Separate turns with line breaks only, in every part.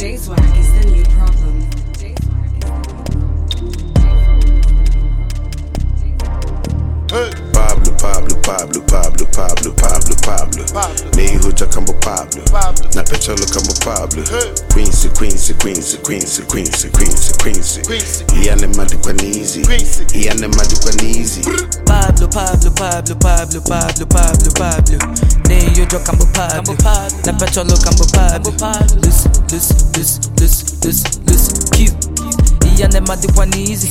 J-Swag is the new problem.
Pablo. Nei hoja kambo Pablo. Na pecholo kambo Pablo. Quincy. Iane madikwaneezy.
Pablo. Nei hoja kambo Pablo. Na pecholo kambo Pablo. Listen, cute. Iane madikwaneezy.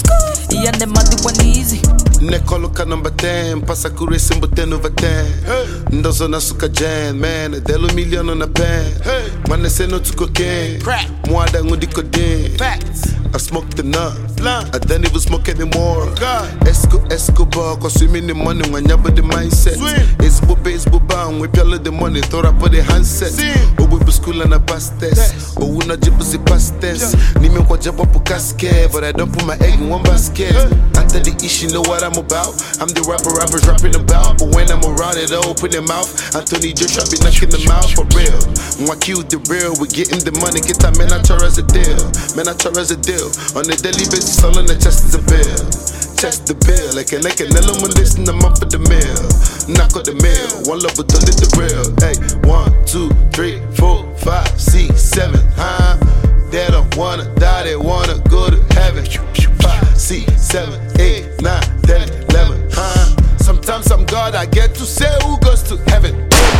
Nekoloka number 10, passa kure simbo 10 over 10. Ndozo na suka jen, man, delo milion na pen. Mane seno to cocaine, mwada ngudi kodin. I smoked enough, I don't even smoke anymore. Escobar, consuming the money when you the mindset. It's bang, we peel the money, throw up for the handset. Oh, we be school and a past test. Oh, we not jibusi past test. Nime kwa jabo po casket, but I don't put my egg in one basket. After the issue, know what I'm about. I'm the rappers rapping about. But when I'm around it, I open their mouth. Anthony Joshua be knocking them out for real. When I kill the real, we getting the money. Get that man, I try as a deal. On a daily basis, all on the chest is a bill. Chest the bill, like a nello, listen, I'm up for the meal. Knock out the meal, one love, but don't the real. Hey, 1, 2, 3, 4, 5, 6, 7, huh? They don't wanna die, they wanna go to heaven. 5, 6, 7, 8, 9, 10, 11, huh? Sometimes I'm God, I get to say who goes to heaven.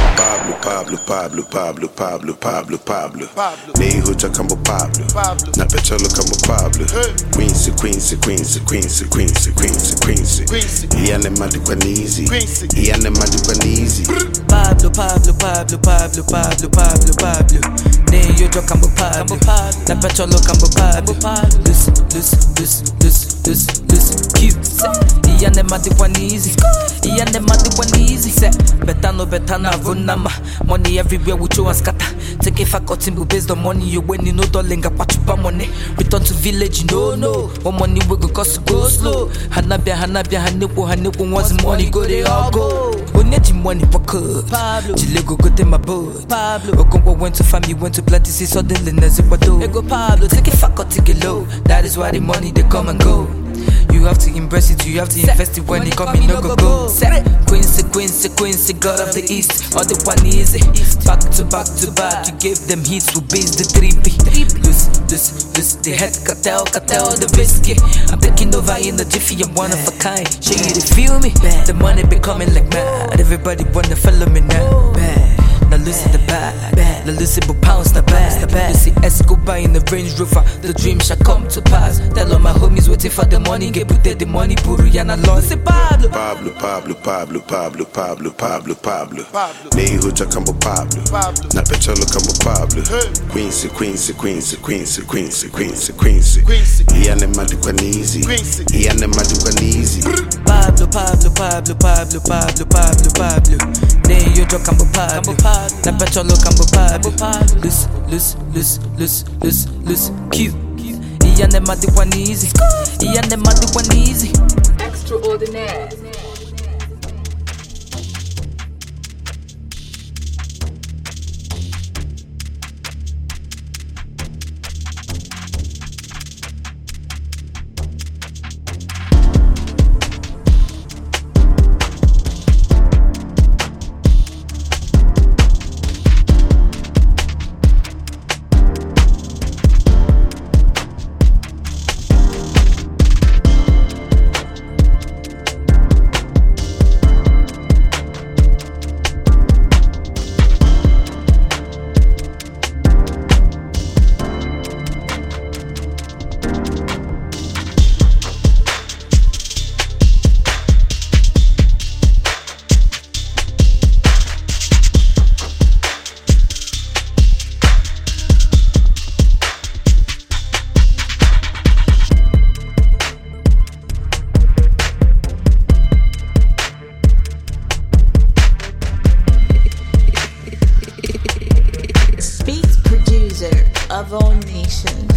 Pablo. Nei hoja kambo Pablo. Na pecholo kambo Pablo. Quincy. Iane madikwaneezy.
Pablo. Nei hoja kambo Pablo. Na pecholo kambo Pablo. Listen, cute. Iane madikwaneezy. Betano vunama. Money everywhere we throw and scatter. Take a faculty based on money you win, you know darling got pachupa money. Return to village, no. One money we go cost to go slow. Hanabia, Hanipo wants money, go they all go. Only money for code. Pablo. Chilego go to my boat. Pablo. Okongo went to family, went to plant this suddenly Nazipado. Ego Pablo, take a faculty get low. That is why the money they come and go. You have to embrace it, you have to invest it when it come in, no go. Quincy, God of the East, all the one easy. Back to back, you gave them hits, we base the 3B. Loose, the head cartel, the whiskey. I'm taking over in the jiffy, I'm one of a kind. Show you to feel me, the money be coming like mad. Everybody wanna follow me now. Now listen the bag, now listen but pounds the bag. You see Escobar in the Range Rover, the dream shall come to pass. Tell all my homies waiting for the money, get put the money, Puru Yana lost. Say Pablo.
Nei hoja kambo Pablo. Na pecholo kambo Pablo. Quincy. Iane madikwaneezy.
Pablo. Nei hoja kambo Pablo. Na pecholo kambo Pablo. Listen, cute. Iane madikwaneezy.
Extraordinaire.
Of all nations.